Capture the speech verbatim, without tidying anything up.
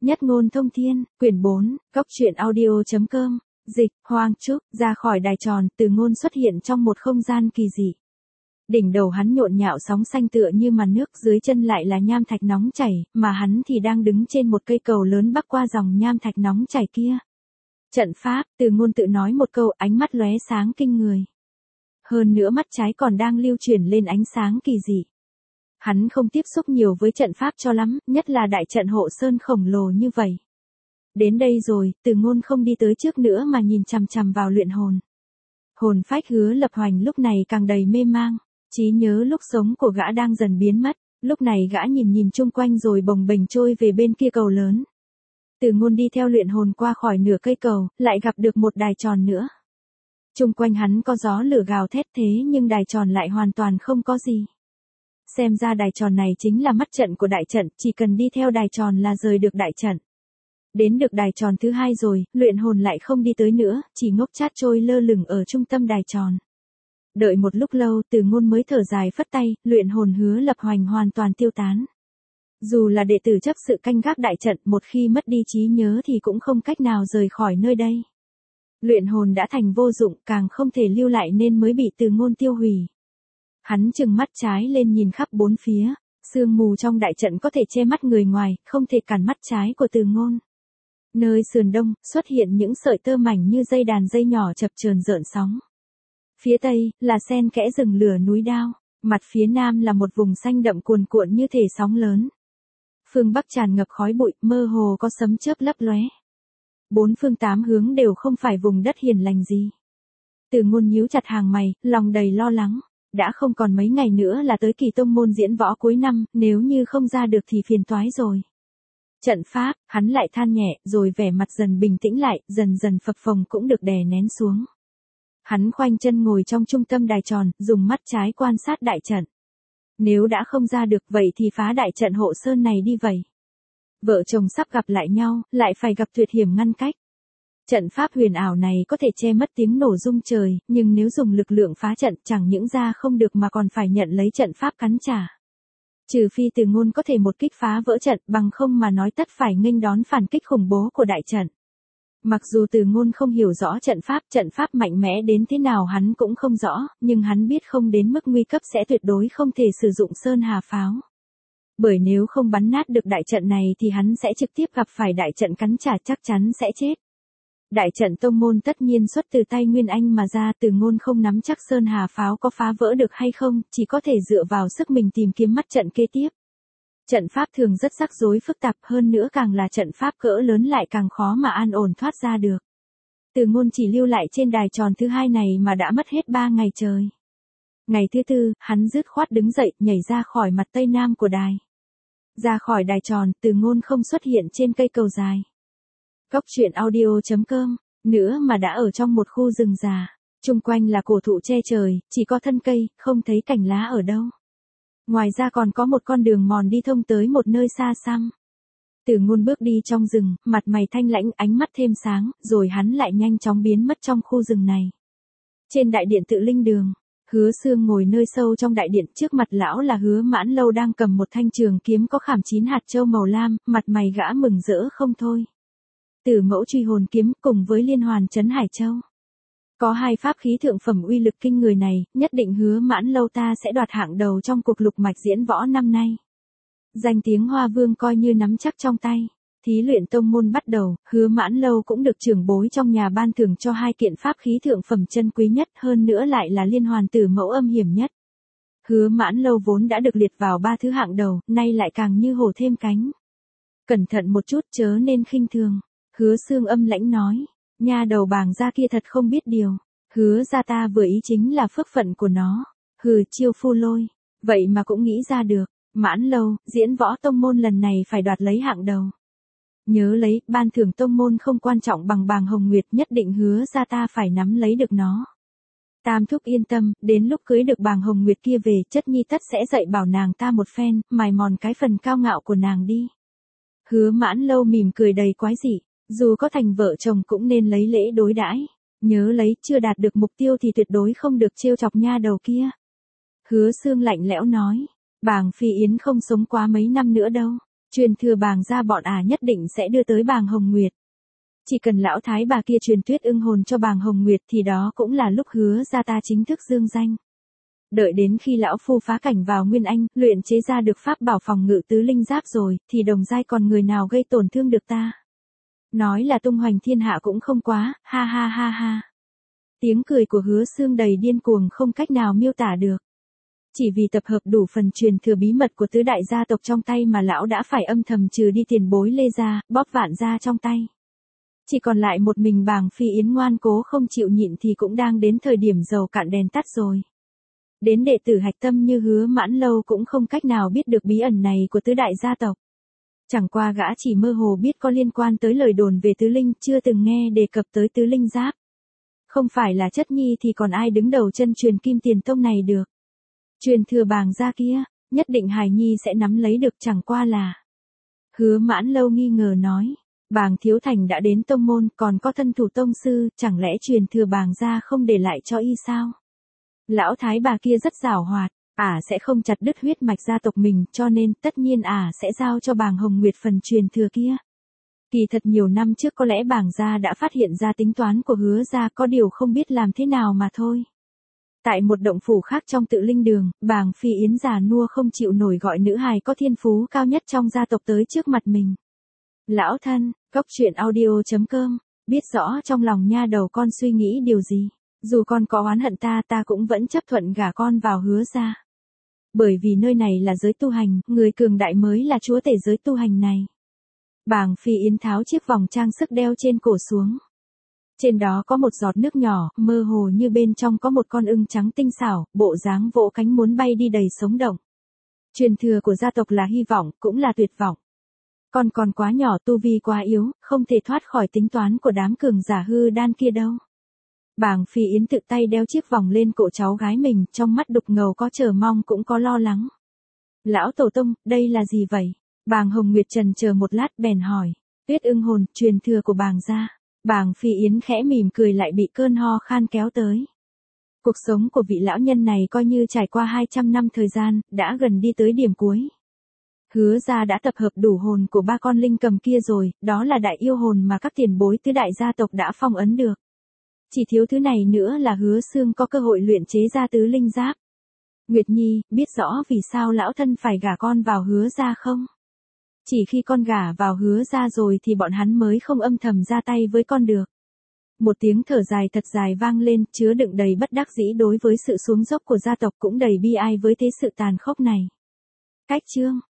Nhất ngôn thông thiên, quyển bốn, góc truyện audio.com, dịch, Hoang Trúc, ra khỏi đài tròn, Từ Ngôn xuất hiện trong một không gian kỳ dị. Đỉnh đầu hắn nhộn nhạo sóng xanh tựa như màn nước, dưới chân lại là nham thạch nóng chảy, mà hắn thì đang đứng trên một cây cầu lớn bắc qua dòng nham thạch nóng chảy kia. Trận pháp, Từ Ngôn tự nói một câu, ánh mắt lóe sáng kinh người. Hơn nữa mắt trái còn đang lưu chuyển lên ánh sáng kỳ dị. Hắn không tiếp xúc nhiều với trận pháp cho lắm, nhất là đại trận hộ sơn khổng lồ như vậy. Đến đây rồi, Từ Ngôn không đi tới trước nữa mà nhìn chằm chằm vào luyện hồn. Hồn phách Hứa Lập Hoành lúc này càng đầy mê mang, trí nhớ lúc sống của gã đang dần biến mất, lúc này gã nhìn nhìn chung quanh rồi bồng bềnh trôi về bên kia cầu lớn. Từ Ngôn đi theo luyện hồn qua khỏi nửa cây cầu, lại gặp được một đài tròn nữa. Chung quanh hắn có gió lửa gào thét thế nhưng đài tròn lại hoàn toàn không có gì. Xem ra đài tròn này chính là mắt trận của đại trận, chỉ cần đi theo đài tròn là rời được đại trận. Đến được đài tròn thứ hai rồi, luyện hồn lại không đi tới nữa, chỉ ngốc chát trôi lơ lửng ở trung tâm đài tròn. Đợi một lúc lâu, Từ Ngôn mới thở dài phất tay, luyện hồn Hứa Lập Hoành hoàn toàn tiêu tán. Dù là đệ tử chấp sự canh gác đại trận, một khi mất đi trí nhớ thì cũng không cách nào rời khỏi nơi đây. Luyện hồn đã thành vô dụng, càng không thể lưu lại nên mới bị Từ Ngôn tiêu hủy. Hắn trừng mắt trái lên nhìn khắp bốn phía, sương mù trong đại trận có thể che mắt người ngoài, không thể cản mắt trái của Từ Ngôn. Nơi sườn đông, xuất hiện những sợi tơ mảnh như dây đàn dây nhỏ chập chờn rợn sóng. Phía tây, là xen kẽ rừng lửa núi đao, mặt phía nam là một vùng xanh đậm cuồn cuộn như thể sóng lớn. Phương bắc tràn ngập khói bụi, mơ hồ có sấm chớp lấp lóe. Bốn phương tám hướng đều không phải vùng đất hiền lành gì. Từ Ngôn nhíu chặt hàng mày, lòng đầy lo lắng. Đã không còn mấy ngày nữa là tới kỳ tông môn diễn võ cuối năm, nếu như không ra được thì phiền toái rồi. Trận pháp, hắn lại than nhẹ, rồi vẻ mặt dần bình tĩnh lại, dần dần phập phồng cũng được đè nén xuống. Hắn khoanh chân ngồi trong trung tâm đài tròn, dùng mắt trái quan sát đại trận. Nếu đã không ra được vậy thì phá đại trận hộ sơn này đi vậy. Vợ chồng sắp gặp lại nhau, lại phải gặp tuyệt hiểm ngăn cách. Trận pháp huyền ảo này có thể che mất tiếng nổ rung trời, nhưng nếu dùng lực lượng phá trận chẳng những ra không được mà còn phải nhận lấy trận pháp cắn trả. Trừ phi Từ Ngôn có thể một kích phá vỡ trận, bằng không mà nói tất phải nghênh đón phản kích khủng bố của đại trận. Mặc dù Từ Ngôn không hiểu rõ trận pháp, trận pháp mạnh mẽ đến thế nào hắn cũng không rõ, nhưng hắn biết không đến mức nguy cấp sẽ tuyệt đối không thể sử dụng sơn hà pháo. Bởi nếu không bắn nát được đại trận này thì hắn sẽ trực tiếp gặp phải đại trận cắn trả, chắc chắn sẽ chết. Đại trận tông môn tất nhiên xuất từ tay Nguyên Anh mà ra, Từ Ngôn không nắm chắc sơn hà pháo có phá vỡ được hay không, chỉ có thể dựa vào sức mình tìm kiếm mắt trận kế tiếp. Trận pháp thường rất rắc rối phức tạp, hơn nữa càng là trận pháp cỡ lớn lại càng khó mà an ổn thoát ra được. Từ Ngôn chỉ lưu lại trên đài tròn thứ hai này mà đã mất hết ba ngày trời. Ngày thứ tư, hắn dứt khoát đứng dậy, nhảy ra khỏi mặt tây nam của đài. Ra khỏi đài tròn, Từ Ngôn không xuất hiện trên cây cầu dài. Góc truyện audio.com, nữa mà đã ở trong một khu rừng già, chung quanh là cổ thụ che trời, chỉ có thân cây, không thấy cành lá ở đâu. Ngoài ra còn có một con đường mòn đi thông tới một nơi xa xăm. Từ Ngôn bước đi trong rừng, mặt mày thanh lãnh, ánh mắt thêm sáng, rồi hắn lại nhanh chóng biến mất trong khu rừng này. Trên đại điện Tự Linh Đường, Hứa Xương ngồi nơi sâu trong đại điện, trước mặt lão là Hứa Mãn Lâu đang cầm một thanh trường kiếm có khảm chín hạt châu màu lam, mặt mày gã mừng rỡ không thôi. Tử Mẫu Truy Hồn Kiếm cùng với Liên Hoàn Trấn Hải Châu. Có hai pháp khí thượng phẩm uy lực kinh người này, nhất định Hứa Mãn Lâu ta sẽ đoạt hạng đầu trong cuộc lục mạch diễn võ năm nay. Danh tiếng Hoa Vương coi như nắm chắc trong tay. Thí luyện tông môn bắt đầu, Hứa Mãn Lâu cũng được trưởng bối trong nhà ban thưởng cho hai kiện pháp khí thượng phẩm chân quý nhất, hơn nữa lại là liên hoàn tử mẫu âm hiểm nhất. Hứa Mãn Lâu vốn đã được liệt vào ba thứ hạng đầu, nay lại càng như hổ thêm cánh. Cẩn thận một chút chớ nên khinh thường. Hứa Xương âm lãnh nói, nha đầu bàng gia kia thật không biết điều. Hứa gia ta vừa ý chính là phước phận của nó. Hừ, chiêu phu lôi, vậy mà cũng nghĩ ra được. Mãn Lâu, diễn võ tông môn lần này phải đoạt lấy hạng đầu. Nhớ lấy, ban thưởng tông môn không quan trọng bằng Bàng Hồng Nguyệt, nhất định Hứa gia ta phải nắm lấy được nó. Tam thúc yên tâm, đến lúc cưới được Bàng Hồng Nguyệt kia về, chất nhi tất sẽ dạy bảo nàng ta một phen, mài mòn cái phần cao ngạo của nàng đi. Hứa Mãn Lâu mỉm cười đầy quái dị, dù có thành vợ chồng cũng nên lấy lễ đối đãi. Nhớ lấy, chưa đạt được mục tiêu thì tuyệt đối không được trêu chọc nha đầu kia. Hứa Xương lạnh lẽo nói, Bàng Phi Yến không sống quá mấy năm nữa đâu. Truyền thừa Bàng gia bọn ả nhất định sẽ đưa tới Bàng Hồng Nguyệt. Chỉ cần lão thái bà kia truyền Tuyết Ưng hồn cho Bàng Hồng Nguyệt thì đó cũng là lúc hứa ra ta chính thức dương danh. Đợi đến khi lão phu phá cảnh vào Nguyên Anh, luyện chế ra được pháp bảo phòng ngự tứ linh giáp rồi, thì đồng giai còn người nào gây tổn thương được ta. Nói là tung hoành thiên hạ cũng không quá, ha ha ha ha. Tiếng cười của Hứa Xương đầy điên cuồng không cách nào miêu tả được. Chỉ vì tập hợp đủ phần truyền thừa bí mật của tứ đại gia tộc trong tay mà lão đã phải âm thầm trừ đi tiền bối Lê gia, bóp Vạn gia trong tay. Chỉ còn lại một mình Bàng Phi Yến ngoan cố không chịu nhịn thì cũng đang đến thời điểm dầu cạn đèn tắt rồi. Đến đệ tử hạch tâm như Hứa Mãn Lâu cũng không cách nào biết được bí ẩn này của tứ đại gia tộc. Chẳng qua gã chỉ mơ hồ biết có liên quan tới lời đồn về tứ linh, chưa từng nghe đề cập tới tứ linh giáp. Không phải là Chất Nhi thì còn ai đứng đầu chân truyền Kim Tiền Tông này được. Truyền thừa Bàng gia kia, nhất định Hải Nhi sẽ nắm lấy được, chẳng qua là. Hứa Mãn Lâu nghi ngờ nói, Bàng Thiếu Thành đã đến tông môn, còn có thân thủ tông sư, chẳng lẽ truyền thừa Bàng gia không để lại cho y sao? Lão thái bà kia rất giảo hoạt, ả sẽ không chặt đứt huyết mạch gia tộc mình, cho nên tất nhiên ả sẽ giao cho Bàng Hồng Nguyệt phần truyền thừa kia. Kỳ thật nhiều năm trước có lẽ Bàng gia đã phát hiện ra tính toán của Hứa gia, có điều không biết làm thế nào mà thôi. Tại một động phủ khác trong Tự Linh Đường, Bàng Phi Yến già nua không chịu nổi gọi nữ hài có thiên phú cao nhất trong gia tộc tới trước mặt mình. Lão thân, Cốc Truyện Audio chấm com, biết rõ trong lòng nha đầu con suy nghĩ điều gì. Dù con có oán hận ta, ta cũng vẫn chấp thuận gả con vào Hứa gia. Bởi vì nơi này là giới tu hành, người cường đại mới là chúa tể giới tu hành này. Bàng Phi Yến tháo chiếc vòng trang sức đeo trên cổ xuống. Trên đó có một giọt nước nhỏ, mơ hồ như bên trong có một con ưng trắng tinh xảo, bộ dáng vỗ cánh muốn bay đi đầy sống động. Truyền thừa của gia tộc là hy vọng, cũng là tuyệt vọng. Con còn quá nhỏ, tu vi quá yếu, không thể thoát khỏi tính toán của đám cường giả hư đan kia đâu. Bàng Phi Yến tự tay đeo chiếc vòng lên cổ cháu gái mình, trong mắt đục ngầu có chờ mong cũng có lo lắng. Lão tổ tông, đây là gì vậy? Bàng Hồng Nguyệt trần chờ một lát bèn hỏi. Tuyết Ưng hồn, truyền thừa của Bàng gia. Bàng Phi Yến khẽ mỉm cười lại bị cơn ho khan kéo tới. Cuộc sống của vị lão nhân này coi như trải qua hai trăm năm thời gian, đã gần đi tới điểm cuối. Hứa gia đã tập hợp đủ hồn của ba con linh cầm kia rồi, đó là đại yêu hồn mà các tiền bối tứ đại gia tộc đã phong ấn được. Chỉ thiếu thứ này nữa là Hứa Xương có cơ hội luyện chế ra tứ linh giáp. Nguyệt Nhi, biết rõ vì sao lão thân phải gả con vào Hứa gia không? Chỉ khi con gả vào Hứa gia rồi thì bọn hắn mới không âm thầm ra tay với con được. Một tiếng thở dài thật dài vang lên, chứa đựng đầy bất đắc dĩ đối với sự xuống dốc của gia tộc, cũng đầy bi ai với thế sự tàn khốc này. Cách chương